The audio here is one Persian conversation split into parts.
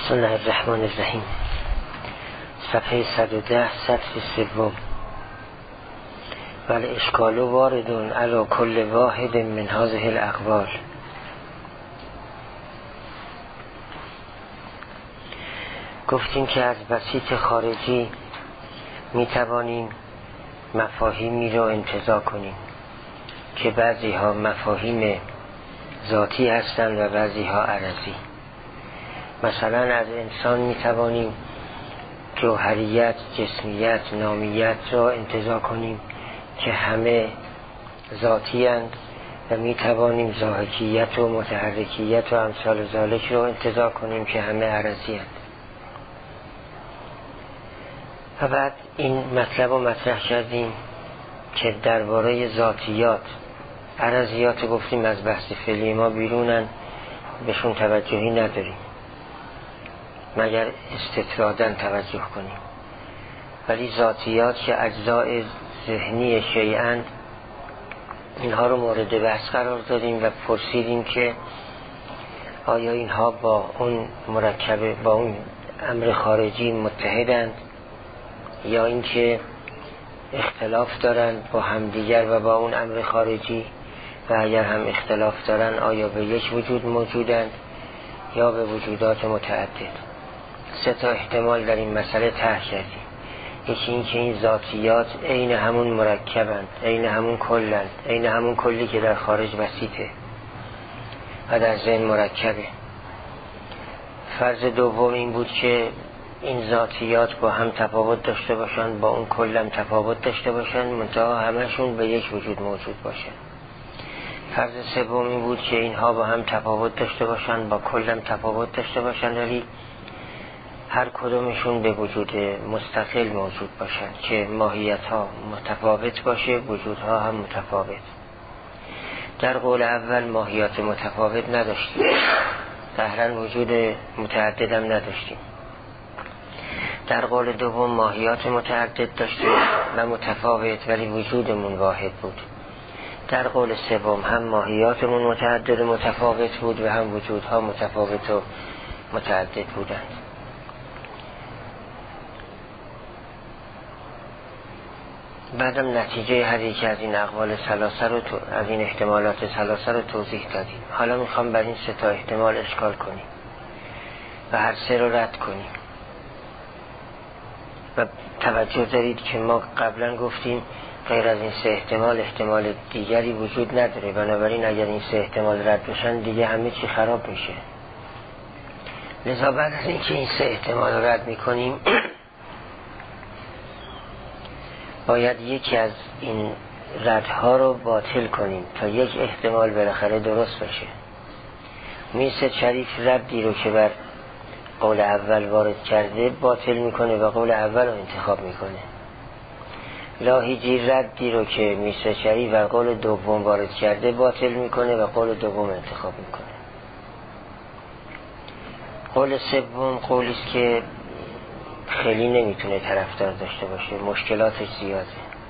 بسم الله الرحمن الرحیم. صفحه 110 سطر سوم. ولی اشکال واردون علی کل واحد من هذه الاقوال. گفتیم که از بسیط خارجی می توانیم مفاهیمی را انتزاع کنیم که بعضی ها مفاهیم ذاتی هستند و بعضی ها عرضی. مثلا از انسان می توانیم جوهریت، جسمیت، نامیت را انتزاع کنیم که همه ذاتی اند و می توانیم ضاحکیت و متحرکیت و امثال ذالک را انتزاع کنیم که همه عرضی اند. و بعد این مطلب رو مطرح کردیم که درباره ذاتیات عرضیات گفتیم از بحث فعلی ما بیرونن، بهشون توجهی نداریم مگر استطراداً توجه کنیم. ولی ذاتیات که اجزای ذهنی شیئن، اینها رو مورد بحث قرار دادیم و پرسیدیم که آیا اینها با اون مرکبه، با اون امر خارجی متحدند یا اینکه اختلاف دارند با همدیگر و با اون امر خارجی، و اگر هم اختلاف دارند آیا به یک وجود موجودند یا به وجودات متعدد. سه تا احتمال در این مسئله طرح کردیم. یکی این که این ذاتیات عین همون مرکبند، عین همون کلند، عین همون کلی که در خارج بسیطه و در ذهن مرکبه. فرض دوم این بود که این ذاتیات با هم تفاوت داشته باشند، با اون کلم تفاوت داشته باشند، منتها همشون به یک وجود موجود باشند. فرض سوم این بود که اینها با هم تفاوت داشته باشند، با کلم تفاوت داشته باشند، ولی هر کدومشون به وجود مستقل موجود باشند که ماهیت ها متفاوت باشه، وجودها هم متفاوت. در قول اول ماهیات متفاوت نداشتیم، ظاهراً وجود متعدد هم نداشتیم. در قول دوم ماهیات متعدد داشتیم و متفاوت، ولی وجودمون واحد بود. در قول سوم هم ماهیاتمون متعدد و متفاوت بود و هم وجودها متفاوت و متعدد بودند. بعدم نتیجه هر یک از این اقوال ثلاثه رو از این احتمالات ثلاثه رو توضیح دادیم. حالا میخوام بر این سه تا احتمال اشکال کنیم و هر سه رو رد کنیم. و توجه دارید که ما قبلا گفتیم غیر از این سه احتمال دیگری وجود نداره، بنابراین اگر این سه احتمال رد بشن دیگه همه چی خراب میشه. لذا بعد از اینکه این سه احتمال رو رد میکنیم باید یکی از این ردها رو باطل کنیم تا یک احتمال بالاخره درست بشه. میسه شریف ردی رو که بر قول اول وارد کرده باطل میکنه و قول اول رو انتخاب میکنه. لاهیجی ردی رو که میسه شریف بر قول دوم وارد کرده باطل میکنه و قول دوم انتخاب میکنه. قول سوم قولیست که خیلی نمیتونه طرفدار داشته باشه، مشکلاتش زیاده.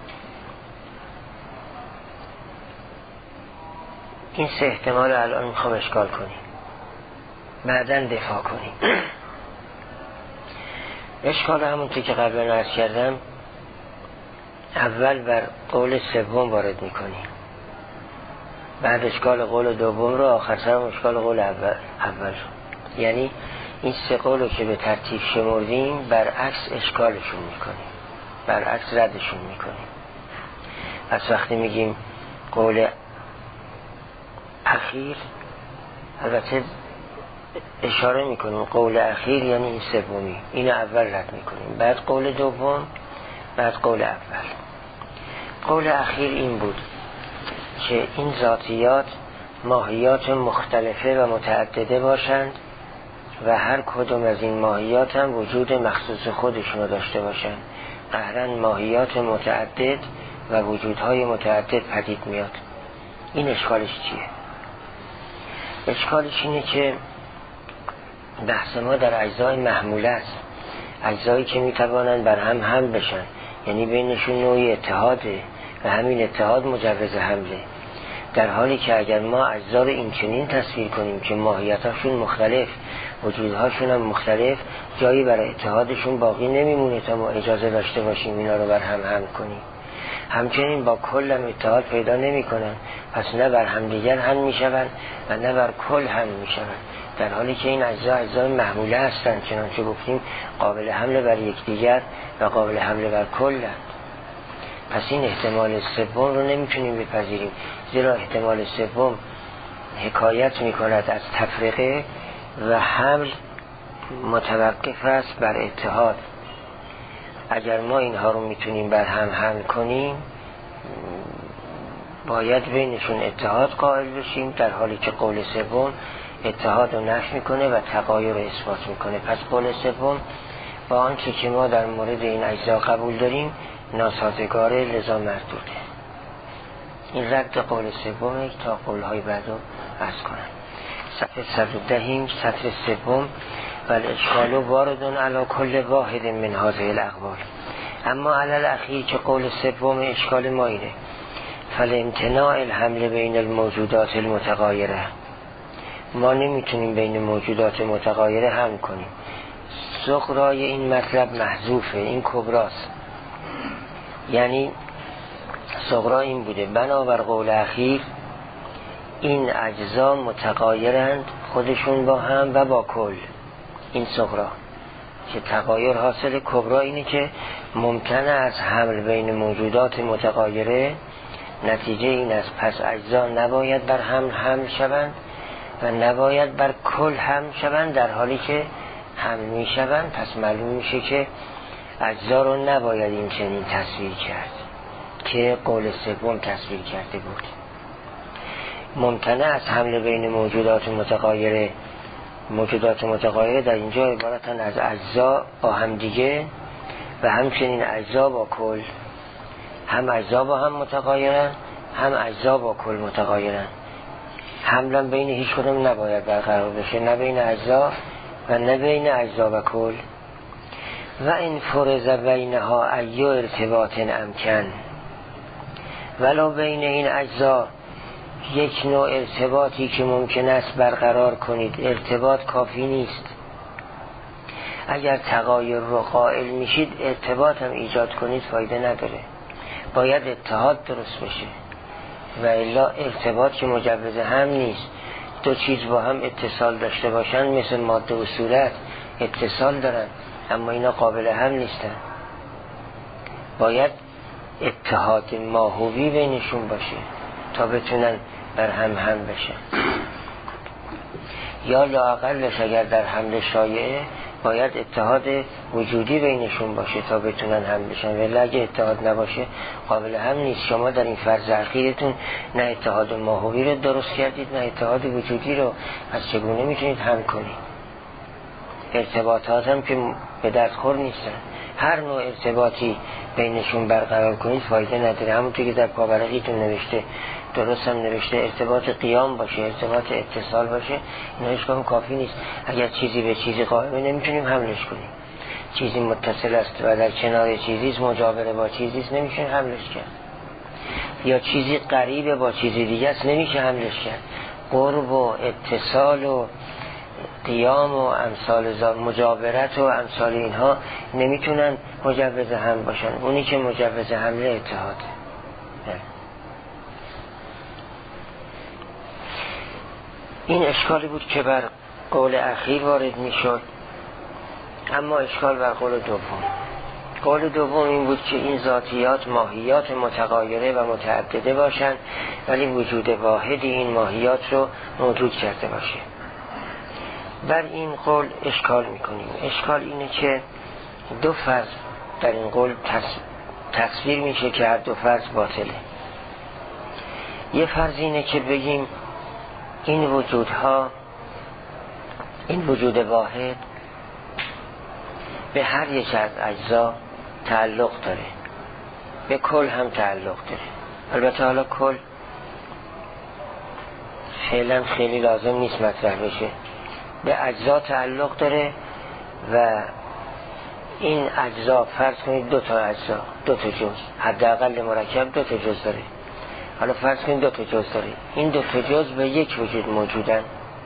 این سه احتمال رو الان میخوام اشکال کنیم، بعداً دفاع کنیم. اشکال همونطور که قبلا عرض کردم اول بر قول سوم وارد میکنیم، بعد اشکال قول دوم رو، آخر سرم اشکال قول اول رو. یعنی این سه قول که به ترتیب شمردیم برعکس اشکالشون میکنیم، برعکس ردشون میکنیم. پس وقتی میگیم قول اخیر، البته اشاره میکنیم قول اخیر یعنی این سومی، این اول رد میکنیم، بعد قول دوم، بعد قول اول. قول اخیر این بود که این ذاتیات ماهیات مختلفه و متعدده باشند و هر کدوم از این ماهیات هم وجود مخصوص خودشونو داشته باشند. قهرن ماهیات متعدد و وجودهای متعدد پدید میاد. این اشکالش چیه؟ اشکالش اینه که بحث ما در اجزای محموله است، اجزایی که میتوانند بر هم بشن، یعنی بینشون نوعی اتحاده و همین اتحاد مجوز حمله. در حالی که اگر ما اجزا رو این چنین تصویر کنیم که ماهیتاشون مختلف، وجودهاشون هم مختلف، جایی برای اتحادشون باقی نمیمونه تا ما اجازه داشته باشیم اینا رو بر هم کنیم. همچنین با کل هم اتحاد پیدا نمی کنن، پس نه بر هم دیگر هم می شوند و نه بر کل هم می شوند، در حالی که این اجزای محموله هستند، چنانچه گفتیم قابل حمل بر یکدیگر و قابل حمل بر کل هستند. پس این احتمال سوم رو نمیتونیم بپذیریم، زیرا احتمال سوم حکایت میکند از تفرقه و حمل متوقف است بر اتحاد. اگر ما اینها رو میتونیم بر هم حمل کنیم، باید بینشون اتحاد قائل بشیم، در حالی که قول سوم اتحاد رو نفی میکنه و تغایر رو اثبات میکنه. پس قول سوم با آنچه که ما در مورد این اجزا قبول داریم ناسازگاره، لذا مردوده. این رد قول سومه تا قولهای بعد رو عرض کنم. صفحه 110 سطر سوم: و الاشکال وارد علی کل واحد من هذه الاقوال. اما علی الاخیر که قول سوم اشکال ما اینه: فالامتناع الحمل بین الموجودات المتغایره. ما نمیتونیم بین موجودات متغایره حمل کنیم. صغرای این مطلب محذوفه، این کبراست. یعنی صغرا این بوده: بنابر قول اخیر این اجزا متغایرند خودشون با هم و با کل. این صغرا که تغایر حاصل. کبرا اینه که ممکنه از حمل بین موجودات متغایره، نتیجه این است پس اجزا نباید بر حمل شوند و نباید بر کل حمل شوند، در حالی که حمل می شوند. پس معلوم میشه که اجزا رو نباید این چنین تصویر کرد که قول سوم تصویر کرده بود. ممکنه از حمل بین موجودات متغایره. موجودات متغایره در اینجا عبارتن از اجزا با هم دیگه و همچنین اجزا با کل. هم اجزا با هم متغایرن، هم اجزا با کل متغایرن. حملا بین هیچ کدوم نباید برقرار بشه، نه بین اجزا و نه بین اجزا و کل. و این فرض بینها ایو ارتباط امکن، ولو بین این اجزا یک نوع ارتباطی که ممکن است برقرار کنید، ارتباط کافی نیست. اگر تغایر رو قائل میشید ارتباط هم ایجاد کنید فایده نداره، باید اتحاد درست بشه و الا ارتباط که مجوز هم نیست. دو چیز با هم اتصال داشته باشن مثل ماده و صورت اتصال دارن اما اینا قابل هم نیستن. باید اتحاد ماهوی بینشون باشه تا بتونن بر هم بشن، یا لااقلش اگر در حمل شایعه باید اتحاد وجودی بینشون باشه تا بتونن هم بشن، ولی اگه اتحاد نباشه قابل هم نیست. شما در این فرض اخیرتون نه اتحاد ماهوی رو درست کردید نه اتحاد وجودی رو، پس چگونه میتونید هم کنید؟ ارتباطات هم که به دستخور نیستن. هر نوع ارتباطی بینشون برقرار کنید فایده نداره. همونطور که در پاورقیتون نوشته، درست هم نوشته، ارتباط قیام باشه، ارتباط اتصال باشه، اینا هیچکدوم کافی نیست. اگر چیزی به چیزی قائمه نمیتونیم حملش کنیم. چیزی متصل است و در کنار چیزیست، مجاوره با چیزیست، نمیشه حملش کرد. یا چیزی قریبه با چیزی دیگه است، نمیشه حملش کرد. قرب و اتصال و قیام و امثال مجاورت و امثال اینها نمیتونن مجوز هم باشن. اونی که مجوز حمله اتحاده. این اشکالی بود که بر قول اخیر وارد میشد. اما اشکال بر قول دوم. قول دوم این بود که این ذاتیات ماهیات متغایره و متعدده باشند ولی وجود واحدی این ماهیات رو موجود کرده باشه. بر این قول اشکال میکنیم. اشکال اینه که دو فرض در این قول تصویر میشه که هر دو فرض باطله. یه فرض اینه که بگیم این وجودها، این وجود واحد به هر یک از اجزا تعلق داره، به کل هم تعلق داره. البته حالا کل فعلا خیلی لازم نیست مطرح بشه. به اجزا تعلق داره و این اجزا فرض کنید دو تا اجزا، دو تا جز، حداقل مرکب دو تا جز داره. حالا فرض کنید دو تا جز داره، این دو تا جز به یک وجود موجودن.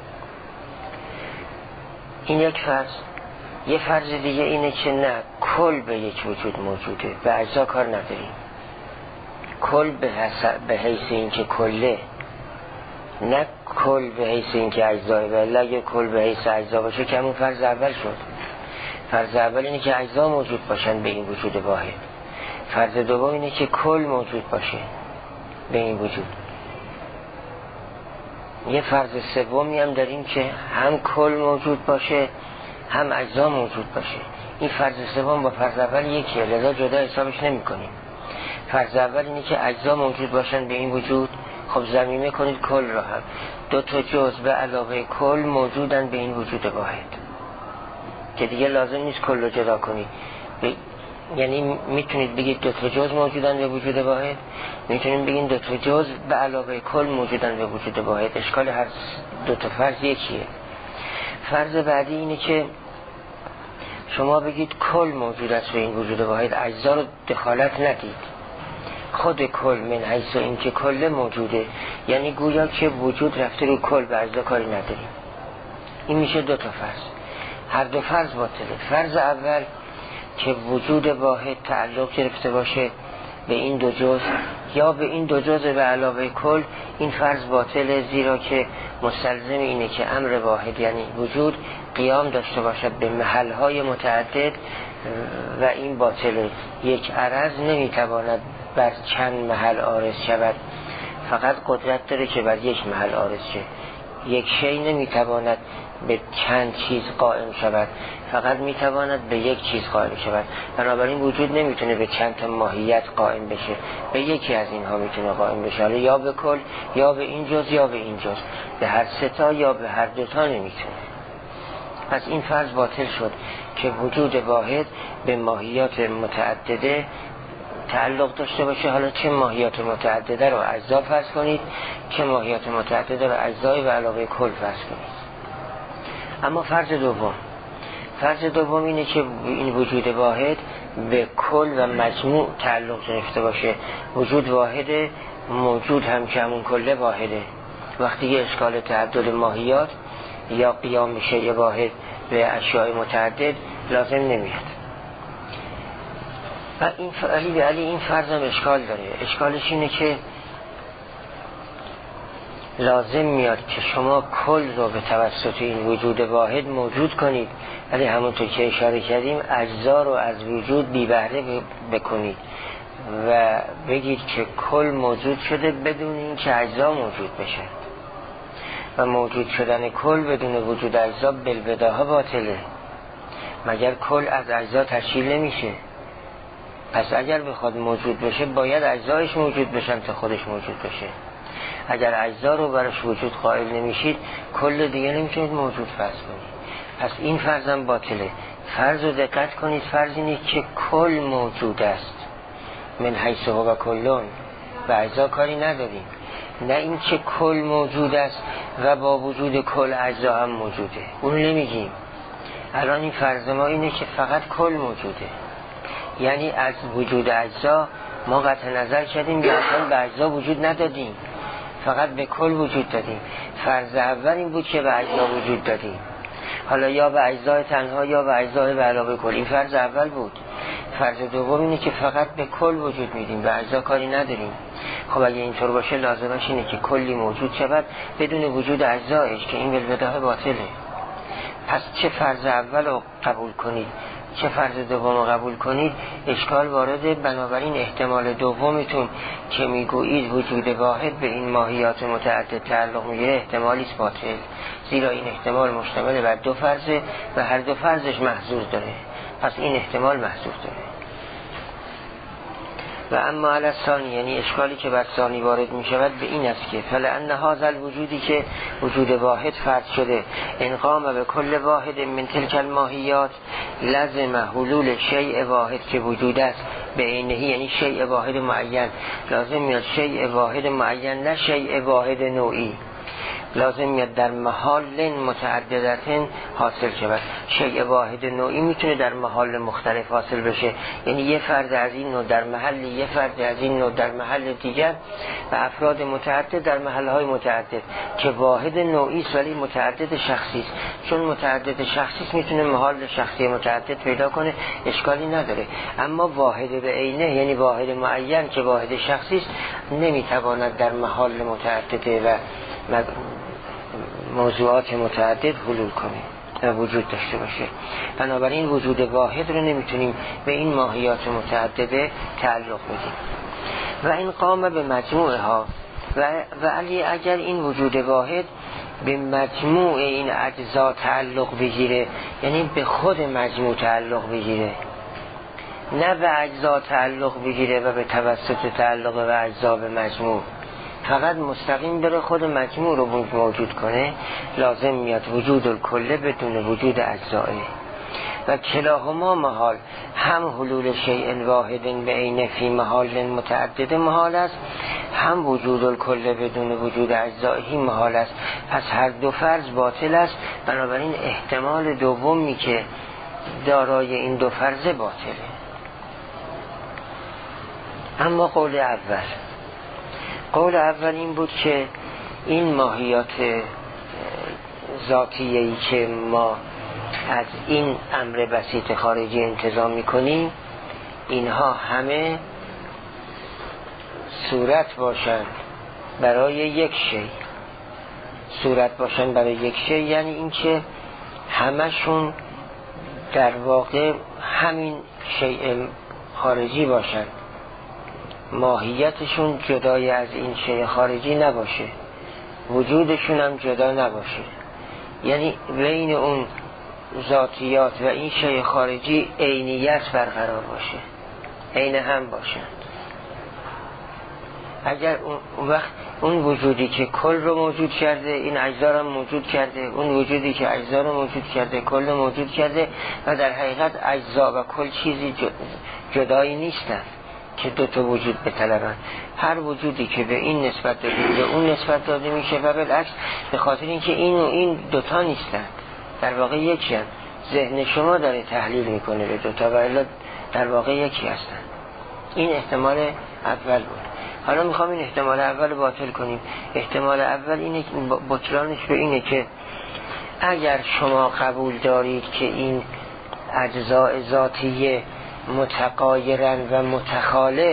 این یک فرض. یه فرض دیگه اینه که نه، کل به یک وجود موجوده، به اجزا کار نداریم. کل به حیث این که کله، نه کل به حیث این که اجزای، ولی اگه کل به حیث اجزا باشه که همون فرض اول شد. فرض اول اینه که اجزا موجود باشن به این وجود واحد. فرض دوم اینه که کل موجود باشه به این وجود. یه فرض سومی هم داریم که هم کل موجود باشه هم اجزا موجود باشه. این فرض سوم با فرض اول یکیه، لذا جدا حسابش نمی کنیم. فرض اول اینه که اجزا موجود باشن به این وجود. خب ضمیمه کنید کل را هم، دو تا جز به علاوه کل موجودن به این وجود واحد، که دیگه لازم نیست کل رو جدا کنید. یعنی میتونید بگید دو تا جز موجودن به وجود واحد، میتونید بگید دو تا جز به علاوه کل موجودن به وجود واحد. اشکال هر دو تا فرض یکیه. فرض بعدی اینه که شما بگید کل موجود است به این وجود واحد، اجزا رو دخالت ندید. خود کل من حیث این که کل موجوده، یعنی گویا که وجود رفته رو کل، به اجزا کاری نداریم. این میشه دو تا فرض. هر دو فرض باطله. فرض اول که وجود واحد تعلق گرفته باشه به این دو جز یا به این دو جز به علاوه کل، این فرض باطله، زیرا که مستلزم اینه که امر واحد یعنی وجود قیام داشته باشد به محلهای متعدد و این باطله. یک عرض نمیتواند بر چند محل عارض شود، فقط قدرت داره که بر یک محل عارض شه. یک شی نمیتواند به چند چیز قائم شود، فقط میتواند به یک چیز قائم شود. بنابراین وجود نمیتونه به چند تا ماهیت قائم بشه، به یکی از اینها میتونه قائم بشه، حالا یا به کل یا به این جز یا به این جز، به هر سه تا یا به هر دو تا نمیتونه. پس این فرض باطل شد که وجود واحد به ماهیات متعدده تعلق داشته باشه. حالا چه ماهیات متعدده رو اجزا فرض کنید، چه ماهیات متعدده رو اجزای به علاوه کل فرض کنید. اما فرض دوم اینه که این وجود واحد به کل و مجموع تعلق گرفته باشه. وجود واحده، موجود هم که همون کل واحده. وقتی یه اشکال تعدد ماهیات یا قیام شیء واحد به اشیاء متعدد لازم نمیاد. و این فرض هم اشکال داره. اشکالش اینه که لازم میاد که شما کل رو به توسط این وجود واحد موجود کنید، ولی همونطور که اشاره کردیم اجزا رو از وجود بی بهره بکنید و بگید که کل موجود شده بدون این که اجزا موجود بشه. و موجود شدن کل بدون وجود اجزا بالبداهه باطله، مگر کل از اجزا تشکیل نمیشه. پس اگر بخواد موجود بشه باید اجزایش موجود بشن تا خودش موجود بشه. اگر اجزا رو برش وجود قائل نمیشید، کل دیگه نمیتونید موجود فرض کنید. پس این فرضم باطله. فرض رو دقت کنید. فرض اینه که کل موجود است من حیث هو کلون، و اجزا کاری نداریم. نه این که کل موجود است و با وجود کل اجزا هم موجوده، اون نمیگیم. الان این فرض ما اینه که فقط کل موجوده، یعنی از وجود اجزا ما قطع نظر کردیم یا اصلا به اجزا وجود ندادیم، فقط به کل وجود دادیم. فرض اول این بود که به اجزا وجود دادیم، حالا یا به اجزای تنها یا به اجزای به علاوه کل. این فرض اول بود. فرض دوم اینه که فقط به کل وجود میدیم، به اجزا کاری نداریم. خب اگه اینطور باشه لازمش اینه که کلی موجود شود بدون وجود اجزایش، که این بالبداهه باطله. پس چه فرض اول رو قبول کنید چه فرض دوم رو قبول کنید اشکال وارده. بنابراین احتمال دومتون که میگویید وجود واحد به این ماهیات متعدد تعلق میگیره احتمالی است باطل، زیرا این احتمال مشتمل بر دو فرضه و هر دو فرضش محظور داره. پس این احتمال محظور داره. و اما علی الثانی، یعنی اشکالی که بر ثانی وارد می شود به این است که فلان هذا الوجودی که وجود واحد فرض شده انقام به کل واحد من تلک الماهیات لازم حلول شیء واحد که وجود است به عینه، یعنی شیء واحد معین. لازم میاد شیء واحد معین، نه شیء واحد نوعی. لازم میاد در محال متعددتن حاصل شود. شیء واحد نوعی میتونه در محال مختلف حاصل بشه، یعنی یه فرد از این نوع در محل، یه فرد از این نوع در محل دیگر و افراد متعدد در محلهای متعدد، که واحد نوعی است ولی متعدد شخصی است. چون متعدد شخصی است میتونه محال شخصی متعدد پیدا کنه، اشکالی نداره. اما واحد به عینه، یعنی واحد معین که واحد شخصی است، نمیتواند در محال متعدد و موضوعات متعدد حلول کنه و وجود داشته باشه. بنابراین وجود واحد رو نمیتونیم به این ماهیات متعدده تعلق بدیم. و این قام به مجموعها و علی اگر این وجود واحد به مجموع این اجزا تعلق بگیره، یعنی به خود مجموع تعلق بگیره، نه به اجزا تعلق بگیره و به توسط تعلق و اجزا به مجموع، فقط مستقیم بره خود مجموع رو موجود کنه، لازم میاد وجود الکله بدون وجود اجزائه. و کلاهما محال، هم حلول شیء واحد به عین فی محال متعدد محال است، هم وجود الکله بدون وجود اجزائه محال است. پس هر دو فرض باطل است. بنابراین احتمال دومی که دارای این دو فرض باطله. اما قول اول این بود که این ماهیات ذاتیه‌ای که ما از این امر بسیط خارجی انتزاع می‌کنیم، اینها همه صورت باشند برای یک شی. صورت باشند برای یک شی یعنی این که همشون در واقع همین شیء خارجی باشند، ماهیتشون جدای از این شیء خارجی نباشه، وجودشون هم جدا نباشه، یعنی بین اون ذاتیات و این شیء خارجی عینیت برقرار باشه، عین هم باشند. اگر اون وقت اون وجودی که کل رو موجود کرده این اجزا رو موجود کرده، اون وجودی که اجزا رو موجود کرده کل رو موجود کرده، و در حقیقت اجزا و کل چیزی جدایی نیستن که دو تا وجود بطلبن. هر وجودی که به این نسبت داده به اون نسبت داده میشه و بالعکس، به خاطر اینکه این و این دوتا نیستن، در واقع یکی هستن. ذهن شما داره تحلیل میکنه به دوتا و الا در واقع یکی هستن. این احتمال اول بود. حالا میخوام این احتمال اول باطل کنیم. احتمال اول اینه، بطلانش به اینه که اگر شما قبول دارید که این اجزاء ذاتیه متغایرن و متخالف،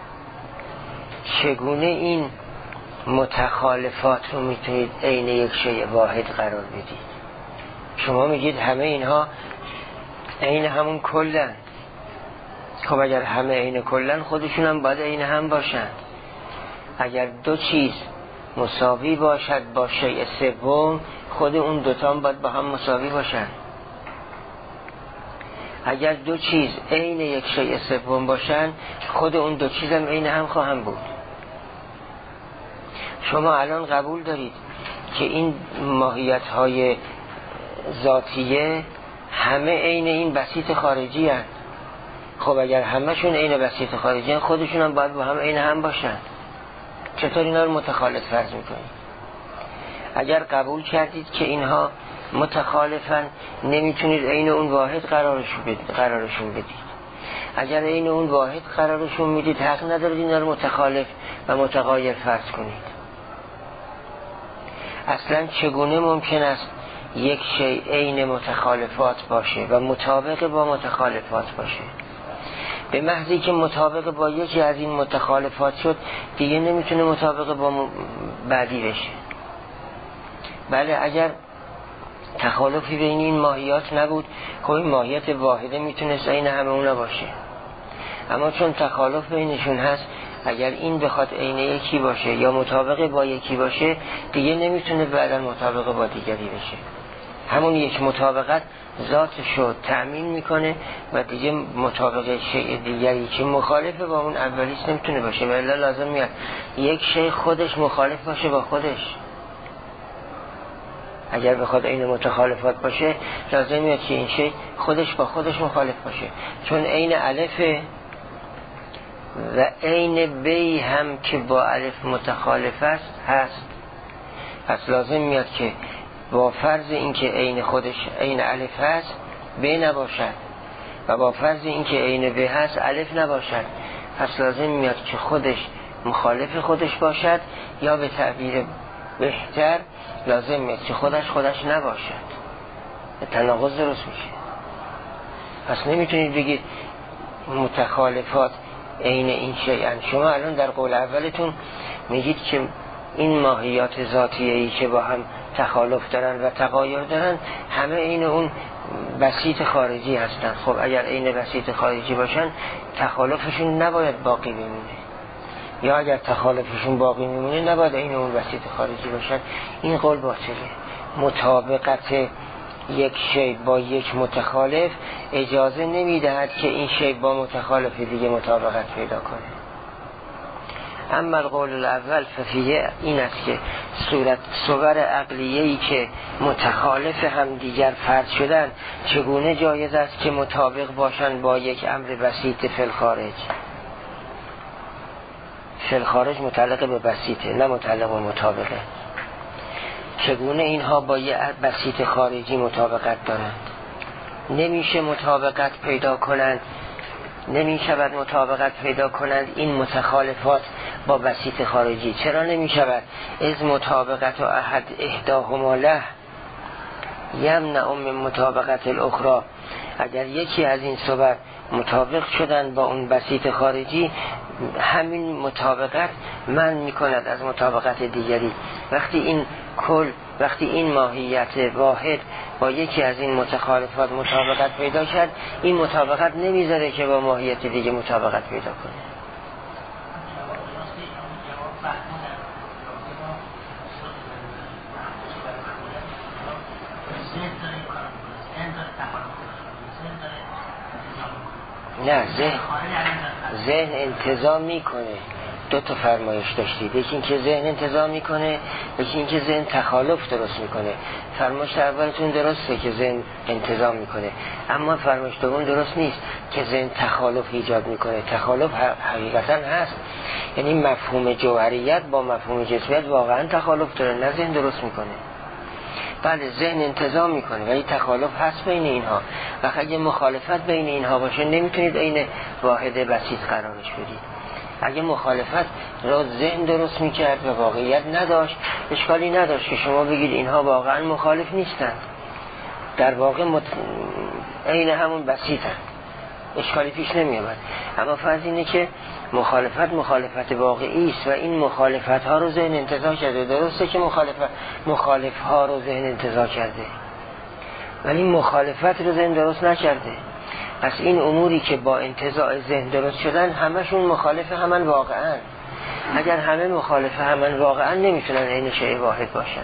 چگونه این متخالفات رو میتونید عین یک شیء واحد قرار بدید؟ شما میگید همه اینها عین همون کلن. خب اگر همه عین کلن، خودشون هم باید عین هم باشن. اگر دو چیز مساوی باشد با شیء سوم، خود اون دوتا هم باید با هم مساوی باشن. اگر دو چیز عین یک شیء سوم باشن، خود اون دو چیز هم عین هم خواهم بود. شما الان قبول دارید که این ماهیت های ذاتیه همه عین این بسیط خارجی هست. خب اگر همشون عین بسیط خارجی هست، خودشون هم باید با هم عین هم باشن. چطور اینا رو متخالف فرض میکنید؟ اگر قبول کردید که اینها متخالفن، نمیتونید عین اون واحد قرارشون بدید. اگر عین اون واحد قرارشون میدید، حق ندارید اینا رو متخالف و متغایر فرض کنید. اصلا چگونه ممکن است یک شیء عین متخالفات باشه و مطابق با متخالفات باشه؟ به محضی که مطابق با یکی از این متخالفات شد، دیگه نمیتونه مطابق با بعدی بشه. بله، اگر تخالفی بین این ماهیات نبود، خب این ماهیت واحده میتونست عین همه اونا باشه. اما چون تخالف بینشون هست، اگر این بخواد عین یکی باشه یا مطابق با یکی باشه، دیگه نمیتونه بعدا مطابق با دیگری بشه. همون یک مطابقت ذاتش رو تأمین میکنه و دیگه مطابق شیء دیگری که مخالف با اون اولیش نمیتونه باشه. و الا لازم میاد یک شیء خودش مخالف باشه با خودش. اگر بخواد عین متخالفات باشه، لازم میاد که این شیء خودش با خودش مخالف باشه. چون عین الف و عین بی هم که با الف متخالف است هست. پس لازم میاد که با فرض اینکه عین خودش عین الف هست ب نباشد و با فرض اینکه عین ب هست الف نباشد. پس لازم میاد که خودش مخالف خودش باشد، یا به تعبیر بهتر لازم میاد که خودش نباشد. تناقض درست میشه. پس نمیتونید بگید متخالفات عین این شیئن. شما الان در قول اولتون میگید که این ماهیات ذاتیه‌ای که با هم تخالف دارن و تغایر دارن همه عین اون بسیط خارجی هستن. خب اگر عین بسیط خارجی باشن تخالفشون نباید باقی بمونه، یا اگر تخالفشون باقی میمونه نباید عین اون بسیط خارجی باشن. این قول باطله. مطابقت یک شی با یک متخالف اجازه نمیدهد که این شی با متخالف دیگه مطابقت پیدا کنه. اما القول الاول ففیه این است که صور عقلیه‌ای که متخالف هم دیگر فرض شدن چگونه جایز است که مطابق باشند با یک امر بسیط فی الخارج. فی الخارج متعلق به بسیطه، نه متعلق به مطابقه. چگونه اینها با یک بسیط خارجی مطابقت دارند؟ نمیشه مطابقت پیدا کنند، نمیشود مطابقت پیدا کنند این متخالفات با بسیط خارجی. چرا نمیشود؟ از مطابقت و احد احداهما له یمنع من مطابقت الاخرى. اگر یکی از این صور مطابق شدن با اون بسیط خارجی، همین مطابقت منع میکند از مطابقت دیگری. وقتی این ماهیت واحد با یکی از این متخالفات مطابقت پیدا کرد، این مطابقت نمیذاره که با ماهیت دیگه مطابقت پیدا کنه. نه، ذهن انتظام میکنه. دو تا فرمایش داشتید، یکی این که ذهن انتظام میکنه، یکی این که ذهن تخالف درست میکنه. فرمایش اولتون درسته که ذهن انتظام میکنه، اما فرمایش دوم درست نیست که ذهن تخالف ایجاد میکنه. تخالف حقیقتا هست، یعنی مفهوم جوهریت با مفهوم جسمیت واقعا تخالف داره، نه ذهن درست میکنه. بله ذهن انتظام میکنه ولی تخالف هست بین اینها. و اگه مخالفت بین اینها باشه نمیتونید عین واحد بسیط قرارش بدید. اگه مخالفت را ذهن درست میکرد و واقعیت نداشت، اشکالی نداشت که شما بگید اینها واقعا مخالف نیستند، در واقع عین همون بسیطن، اشکالی پیش نمیامد. اما فرض اینه که مخالفت واقعی است و این مخالفت ها رو ذهن انتزاع کرده. درسته که مخالف ها رو ذهن انتزاع کرده ولی مخالفت رو ذهن درست نکرده. پس این اموری که با انتزاع ذهن درست شدن همشون مخالف همن واقعا. اگر همه مخالف همن واقعا نمیتونن عین شیء واحد باشن.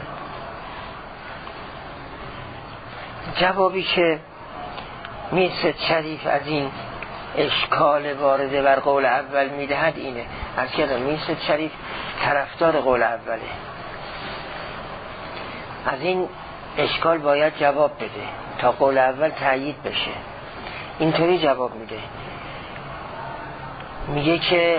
جوابی که میرسد شریف از این اشکال وارده بر قول اول میدهد اینه. از کردم میرسد شریف طرفدار قول اوله. از این اشکال باید جواب بده تا قول اول تأیید بشه. اینطوری جواب میده، میگه که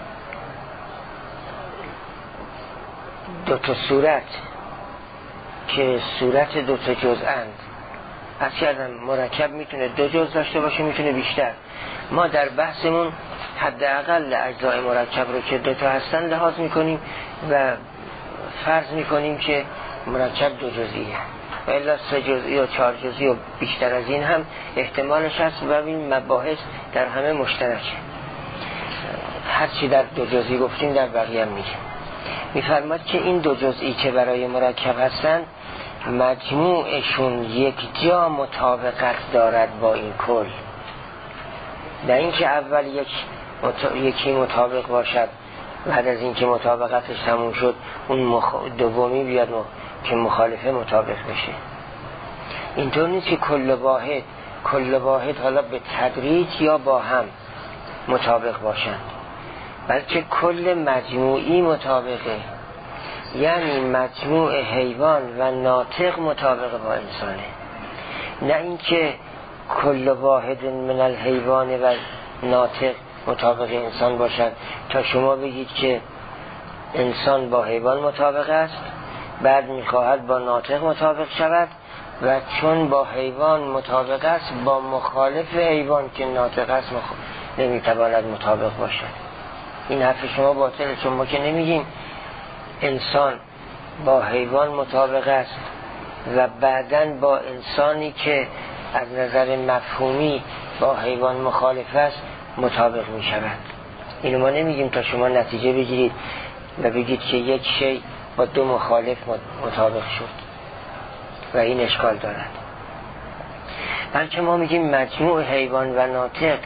دو تا صورت که صورت دو تا جزءاند، از کردم مرکب میتونه دو جزء داشته باشه، میتونه بیشتر. ما در بحثمون حداقل اجزای مرکب رو که دو تا هستن لحاظ میکنیم و فرض میکنیم که مرکب دو جزئیه، و الا سه جزئی و چهار جزئی و بیشتر از این هم احتمالش هست و این مباحث در همه مشترکه. هرچی در دو جزئی گفتیم در بقیه هم میگیم. میفرماد که این دو جزئی که برای مرکب هستن مجموعشون یک جا مطابقت دارد با این کل، نه اینکه اول یکی مطابق باشد بعد از اینکه مطابقتش تموم شد اون دومی بیاد که مخالفه مطابق بشه. اینطور نیست که کل واحد حالا به تدریج یا با هم مطابق باشند، بلکه کل مجموعی مطابقه. یعنی مجموع حیوان و ناطق مطابق با انسانه، نه اینکه کل واحد من الحیوان و ناطق مطابق انسان باشد تا شما بگید که انسان با حیوان مطابق است بعد میخواهد با ناطق مطابق شود و چون با حیوان مطابق است با مخالف حیوان که ناطق است نمیتواند مطابق باشد. این حرف شما باطله، چون ما که نمیگیم انسان با حیوان مطابق است و بعداً با انسانی که از نظر مفهومی با حیوان مخالف است مطابق می شود. اینو ما نمیگیم تا شما نتیجه بگیرید و بگید که یک شی با دو مخالف مطابق شد و این اشکال دارد. بلکه ما میگیم مجموع حیوان و ناطق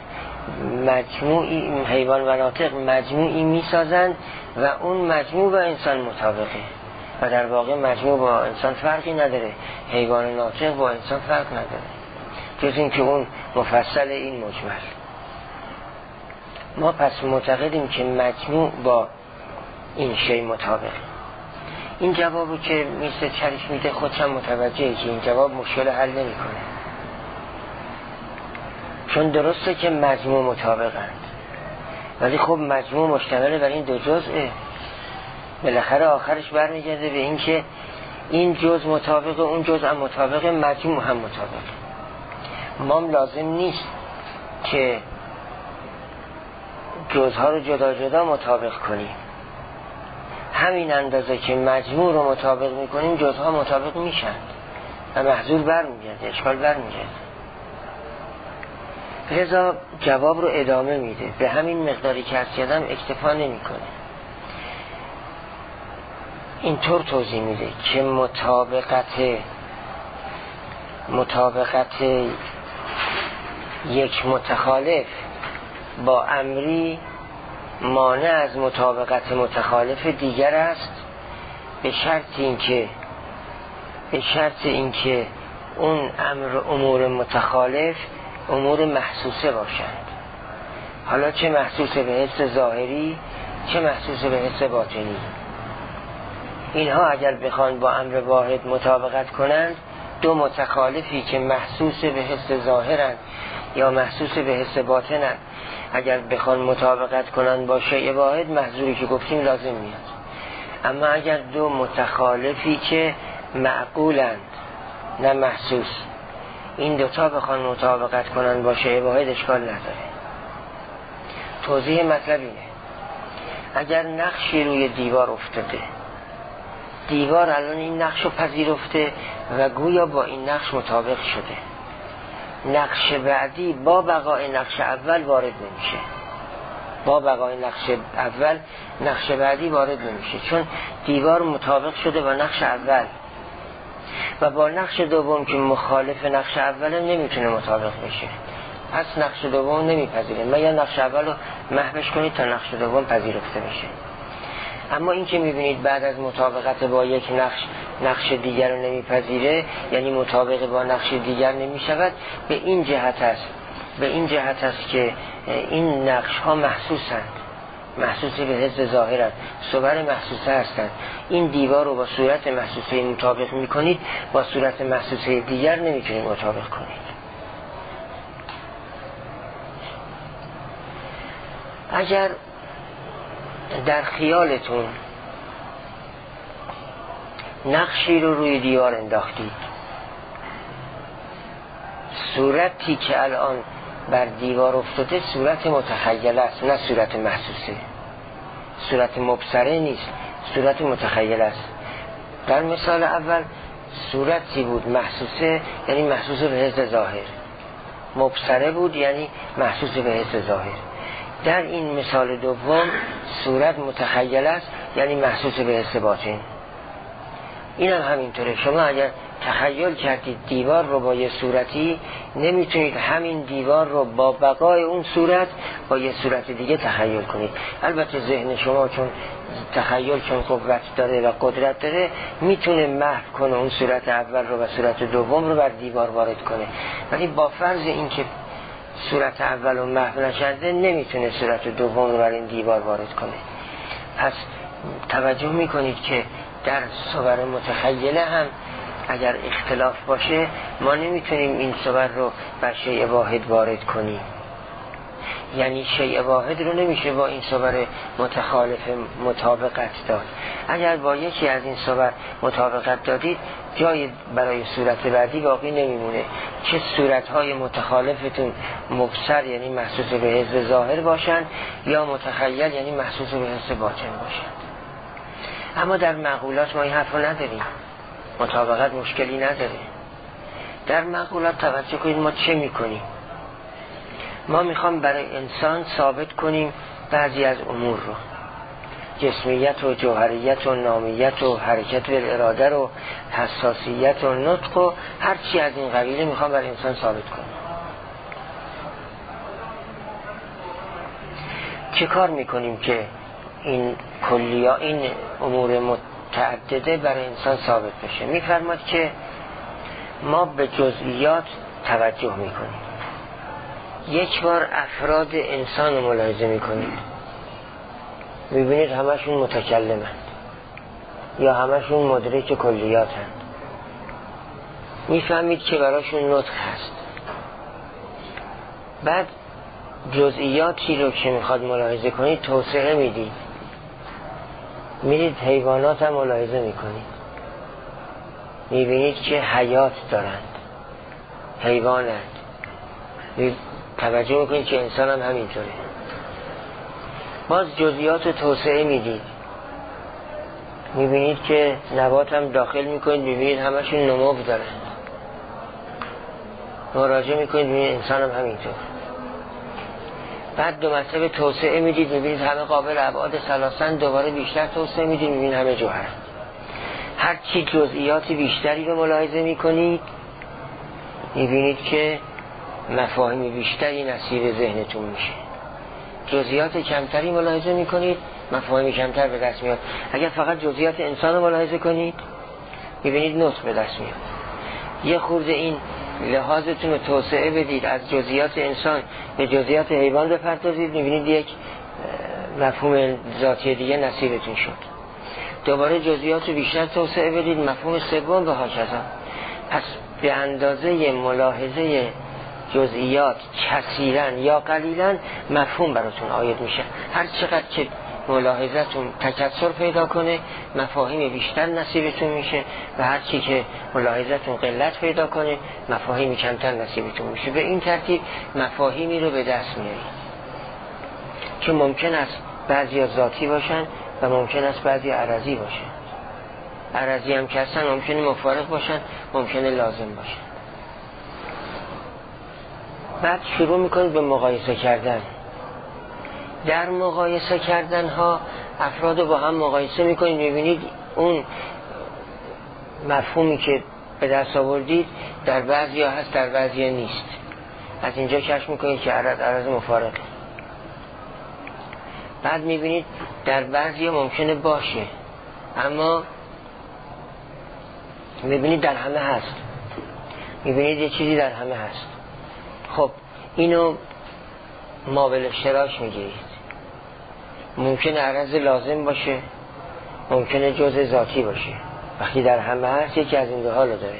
مجموعی میسازند و اون مجموع با انسان مطابقه و در واقع مجموع با انسان فرقی نداره، حیوان و ناطق با انسان فرق نداره، جز این که اون مفصل این مجمل. ما پس معتقدیم که مجموع با این شی مطابقه. این جوابو که میسته چریش میده خودشم متوجهه که این جواب مشکل حل نمی کنه، چون درسته که مجموع مطابقند ولی خب مجموع مشتمل بر این دو جزئه، بالاخره آخرش برمیگرده به این که این جزء مطابق اون جزء هم مطابق، مجموع هم مطابق. ما لازم نیست که جزءها رو جدا جدا مطابق کنیم، همین اندازه که مجموع رو مطابق میکنیم جزءها مطابق میشن و محصول برمیگرده، اشکال برمیگرده. لذا جواب رو ادامه میده، به همین مقداری که هست یادم اکتفا نمیکنه. اینطور توضیح میده که مطابقت یک متخالف با امری مانع از مطابقت متخالف دیگر است به شرط اینکه اون امور متخالف امور محسوسه باشند، حالا چه محسوسه به حس ظاهری چه محسوسه به حس باطنی. اینها اگر بخوان با امر واحد مطابقت کنند، دو متخالفی که محسوس به حس ظاهرند یا محسوس به حس باطنند اگر بخوان مطابقت کنند با شیء واحد، محظوری که گفتیم لازم میاد. اما اگر دو متخالفی که معقولند نه محسوس، این دوتا بخوان مطابقت کنند با شیء واحد اشکال نداره. توضیح مطلب اینه: اگر نقشی روی دیوار افتاده، دیوار الان این نقش رو پذیرفته و گویا با این نقش مطابق شده، نقش بعدی با بقای نقش اول وارد نمیشه، با بقای نقش اول نقش بعدی وارد نمیشه، چون دیوار مطابق شده با نقش اول و با نقش دوم که مخالف نقش اول نمیتونه مطابق بشه. پس نقش دوم نمیپذیره، مگر نقش اول رو محوش کنید تا نقش دوم پذیرفته بشه. اما این که میبینید بعد از مطابقت با یک نقش دیگر رو نمیپذیره، یعنی مطابق با نقش دیگر نمیشود، به این جهت است که این نقش ها محسوسند، محسوسی به حس ظاهرند، صور محسوسه هستند. این دیوار رو با صورت محسوسه مطابق میکنید، با صورت محسوسه دیگر نمیتونید مطابق کنید. اگر در خیالتون نقشی رو روی دیوار انداختید، صورتی که الان بر دیوار افتاده صورت متخیله است نه صورت محسوسه، صورت مبصره نیست، صورت متخیله است. در مثال اول صورتی بود محسوسه، یعنی محسوس به حس ظاهر، مبصره بود یعنی محسوس به حس ظاهر. در این مثال دوم صورت متخیل است یعنی محسوس به حس باطن. این هم همینطوره. شما اگر تخیل کردید دیوار رو با یه صورتی، نمیتونید همین دیوار رو با بقای اون صورت با یه صورت دیگه تخیل کنید. البته ذهن شما چون تخیل چون قوت داره و قدرت داره، میتونه محو کنه اون صورت اول رو و صورت دوم رو بر دیوار وارد کنه، ولی با فرض این که صورت اول رو محو نشده نمیتونه صورت دوم رو بر این دیوار وارد کنه. پس توجه میکنید که در صور متخیله هم اگر اختلاف باشه ما نمیتونیم این صور رو بر شیء واحد وارد کنیم. یعنی شیء واحد رو نمیشه با این صور متخالف مطابقت داد. اگر با یکی از این صور مطابقت دادید جای برای صورت بعدی باقی نمیمونه. چه صورتهای متخالفتون مبصر یعنی محسوس به حس ظاهر باشن یا متخیل یعنی محسوس به حس باطن باشن. اما در معقولات ما این حرف رو نداریم، مطابقت مشکلی نداره. در معقولات توجه کنید ما چه میکنیم؟ ما میخوام برای انسان ثابت کنیم بعضی از امور رو، جسمیت و جوهریت و نامیت و حرکت و اراده رو، حساسیت و نطق و هر چی از این قبیله میخوام برای انسان ثابت کنیم. چه کار میکنیم که این کلیا این امور متعدده برای انسان ثابت بشه؟ میفرماد که ما به جزئیات توجه میکنیم. یک بار افراد انسان رو ملاحظه میکنید، میبینید همشون متکلمند یا همشون مدرک کلیات هست، میفهمید که براشون نطق هست. بعد جزئیاتی رو که میخواد ملاحظه کنید توسعه میدید، میرید حیوانات هم ملاحظه میکنید، میبینید که حیات دارند، حیوانند، توجه میکنید که انسان هم همینطوره. باز جزئیات رو توسعه میدید، میبینید که نبات هم داخل میکنید، میبینید همشون نمو دارند، مراجعه میکنید میبینید انسان هم همینطور. بعد دو مرتبه توسعه میدید، میبینید همه قابل ابعاد ثلاثن، دوباره بیشتر توسعه میدید، میبینید همه جوهرند. هر چی جزئیات بیشتری رو ملاحظه میکنید میبینید که مفاهیم بیشتری نصیب ذهنتون میشه. جزئیات کمتری ملاحظه میکنید مفاهیم کمتر به دست میاد. اگر فقط جزئیات انسان رو ملاحظه کنید میبینید نطق به دست میاد. یه خورده این لحاظتون رو توسعه بدید، از جزئیات انسان به جزئیات حیوان بپردازید، میبینید یک مفهوم ذاتی دیگه نصیبتون شد. دوباره جزئیات رو بیشتر توسعه بدید، مفهوم سوم و هاکذا. پس به اندازه ملاحظه جزئیات کثیرن یا قلیلن مفهوم براتون عاید میشه. هر چقدر که ملاحظتون تکثر پیدا کنه مفاهیم بیشتر نصیبتون میشه و هر چی که ملاحظتون قلت پیدا کنه مفاهیم کمتر نصیبتون میشه. به این ترتیب مفاهیمی رو به دست میارید که ممکن است بعضی ذاتی باشن و ممکن است بعضی عرضی باشن. عرضی هم که هستن ممکنه مفارق باشن، ممکنه لازم باشن. بعد شروع میکنید به مقایسه کردن. در مقایسه کردن ها افراد رو با هم مقایسه میکنید، میبینید اون مفهومی که به دست آوردید در بعضی ها هست در بعضی ها نیست. از اینجا کشف میکنید که عرض مفارقه. بعد میبینید در بعضی ها ممکنه باشه اما میبینید در همه هست، میبینید یه چیزی در همه هست. خب اینو مابل اشتراک میگیرید. ممکنه عرض لازم باشه، ممکنه جزء ذاتی باشه. وقتی در همه هست یکی از این دو حالو داره.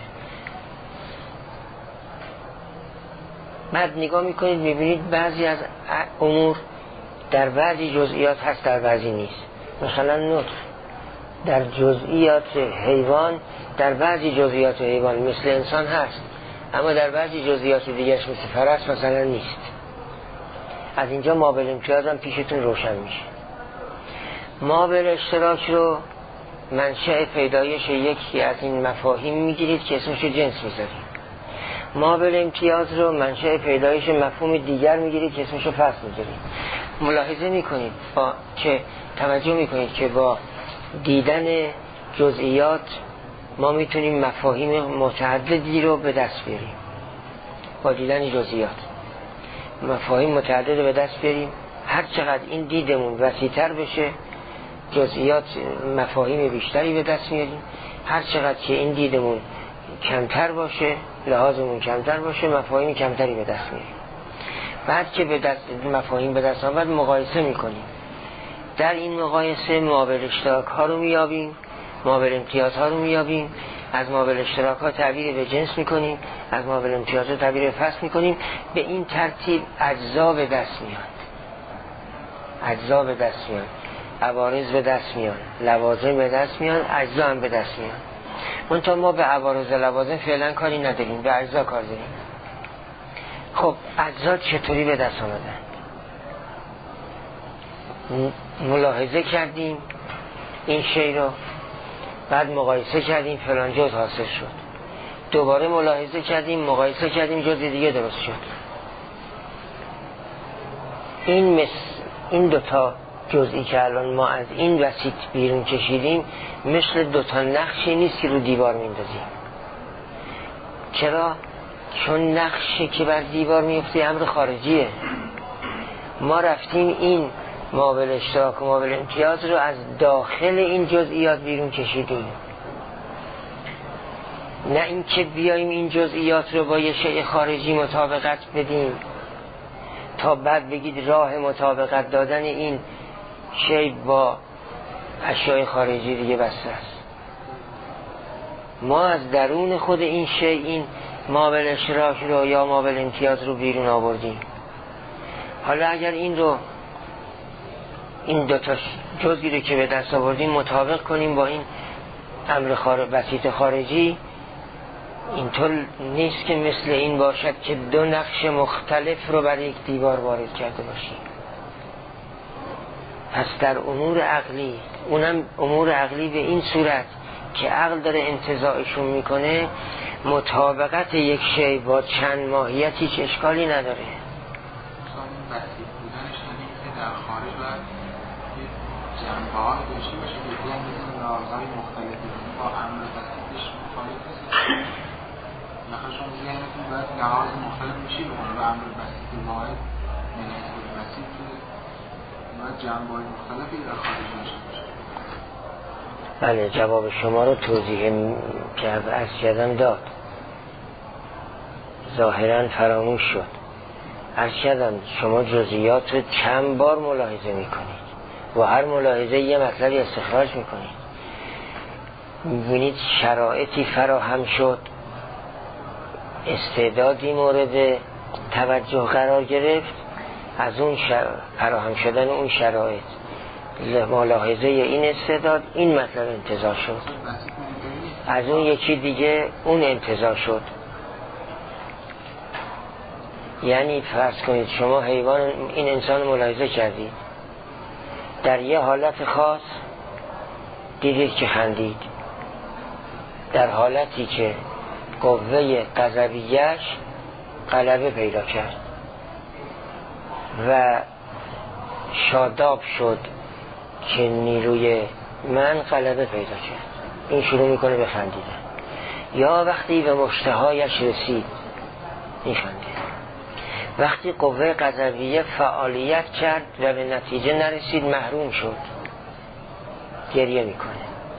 بعد نگاه میکنید میبینید بعضی از امور در بعضی جزئیات هست در بعضی نیست. مثلا نطق در جزئیات حیوان در بعضی جزئیات حیوان مثل انسان هست اما در بعضی جزئیات دیگرش مثل فرس مثلا نیست. از اینجا مابل امتیاز هم پیشتون روشن میشه. مابل اشتراک رو منشأ پیدایش یکی از این مفاهیم میگیرید که اسمش جنس میذارید. مابل امتیاز رو منشأ پیدایش مفهوم دیگر میگیرید که اسمش فصل میذارید. ملاحظه میکنید که توجه میکنید که با دیدن جزئیات ما میتونیم مفاهیم متعددی رو به دست بیاریم. با دیدن جزئیات مفاهیم متعدد رو به دست بیاریم. هر چقدر این دیدمون وسیع‌تر بشه جزئیات مفاهیم بیشتری به دست میاریم. هر چقدر که این دیدمون کمتر باشه لحاظمون کمتر باشه مفاهیم کمتری به دست میاریم. بعد که به دست مفاهیم به دست آورد مقایسه میکنیم. در این مقایسه مابل اشتراک ها رو میابیم، مابل امتیاز ها رو میابیم از ما بالاشتراک ها تعبیر به جنس میکنیم، از ما بالامتیاز ها تعبیر به فصل میکنیم. به این ترتیب اجزا به دست میان، اجزا به دست میان، عوارض به دست میان، لوازم به دست میان، اجزا هم به دست میان. منتها ما به عوارض و لوازم فعلا کاری نداریم، به اجزا کار داریم. خب اجزا چطوری به دست آمدن؟ ملاحظه کردیم این شی رو، بعد مقایسه کردیم فلان جز حاصل شد، دوباره ملاحظه کردیم مقایسه کردیم جز دیگه درست شد. این دوتا جزئی که الان ما از این وسیط بیرون کشیدیم مثل دوتا نقشی نیست که رو دیوار میندازیم. چرا؟ چون نقشی که بر دیوار میفته امر خارجیه. ما رفتیم این ما بالاشتراک و ما بالامتیاز رو از داخل این جزئیات بیرون کشیدیم، نه اینکه بیایم این جزئیات رو با یه شیء خارجی مطابقت بدیم تا بعد بگید راه مطابقت دادن این شیء با اشیاء خارجی دیگه بسته است. ما از درون خود این شیء این ما بالاشتراک رو یا ما بالامتیاز رو بیرون آوردیم. حالا اگر این دوتا جزئی رو که به دست آوردیم مطابق کنیم با این امر بسیط خارجی، اینطور نیست که مثل این باشد که دو نقش مختلف رو برای یک دیوار وارد کرده باشیم. پس در امور عقلی، اونم امور عقلی به این صورت که عقل داره انتزاعشون میکنه، مطابقت یک شی با چند ماهیت هیچ اشکالی نداره. در خارج و جنبه‌های داشته باشه که دیدن مثل رازهای مختلفی با امر بسیطش مخالف هست. نخواهد شما ذهنتون باید لحاظ مختلف میشی بکنه و امر بسیط واحد مناسب بسیط باید جنبه‌های مختلفی در خارج داشته باشه. بله، جواب شما رو توضیح که از کردم داد، ظاهرا فراموش شد. عرض کردم شما جزئیات رو چند بار ملاحظه میکنید و هر ملاحظه یه مطلبی استخراج میکنید. میبینید شرایطی فراهم شد، استعدادی مورد توجه قرار گرفت، از اون فراهم شدن اون شرایط ملاحظه این استعداد این مطلب انتزاع شد، از اون یکی دیگه اون انتزاع شد. یعنی فرض کنید شما حیوان این انسان ملاحظه کردید، در یه حالت خاص دیدید که خندید، در حالتی که قوه غضبیه‌اش غلبه پیدا کرد و شاداب شد که نیروی من غلبه پیدا کرد، این شروع میکنه به خندیدن. یا وقتی به مشتهایش رسید میخندید، وقتی قوه غضبیه فعالیت کرد و به نتیجه نرسید محروم شد گریه میکنه.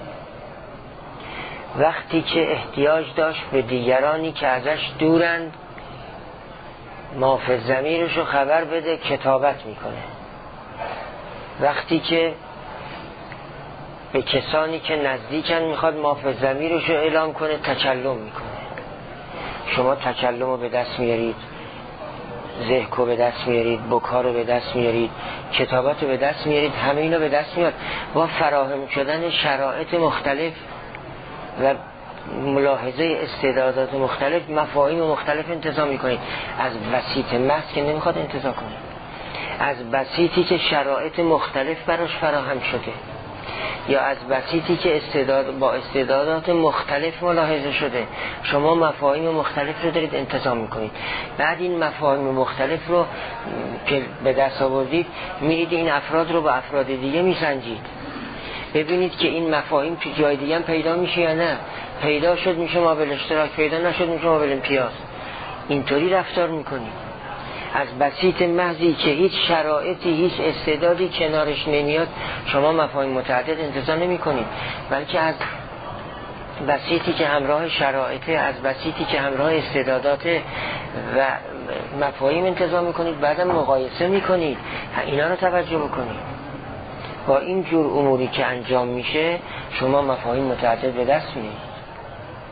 وقتی که احتیاج داشت به دیگرانی که ازش دورند مافز ضمیرش رو خبر بده کتابت میکنه. وقتی که به کسانی که نزدیکن میخواد مافز ضمیرش رو اعلام کنه تکلم میکنه. شما تکلم رو به دست میارید، ضحک رو به دست میارید، بکا رو به دست میارید، کتابت رو به دست میارید، همه اینا به دست میاد با فراهم شدن شرایط مختلف و ملاحظه استعدادات مختلف مفاهیم مختلف انتزاع میکنید. از بسیط محض که نمیخواد انتزاع کنید، از بسیطی که شرایط مختلف براش فراهم شده، یا از بسیطی که با استعدادات مختلف ملاحظه شده، شما مفاهیم مختلف رو دارید انتزاع میکنید. بعد این مفاهیم مختلف رو که به دست آوردید میرید این افراد رو با افراد دیگه میسنجید، ببینید که این مفاهیم که جای دیگه هم پیدا میشه یا نه. پیدا شد میشه ما بالاشتراک، پیدا نشد میشه ما بالامتیاز. اینطوری رفتار میکنید. از بسیط محضی که هیچ شرایطی هیچ استعدادی کنارش نمیاد شما مفاهیم متعدد انتزاع نمی کنید، بلکه از بسیطی که همراه شرایطه، از بسیطی که همراه استعدادات و مفاهیم انتزاع می کنید، بعدم مقایسه می کنید، اینا رو توجه بکنید. با این جور اموری که انجام میشه شما مفاهیم متعدد به دست میارید.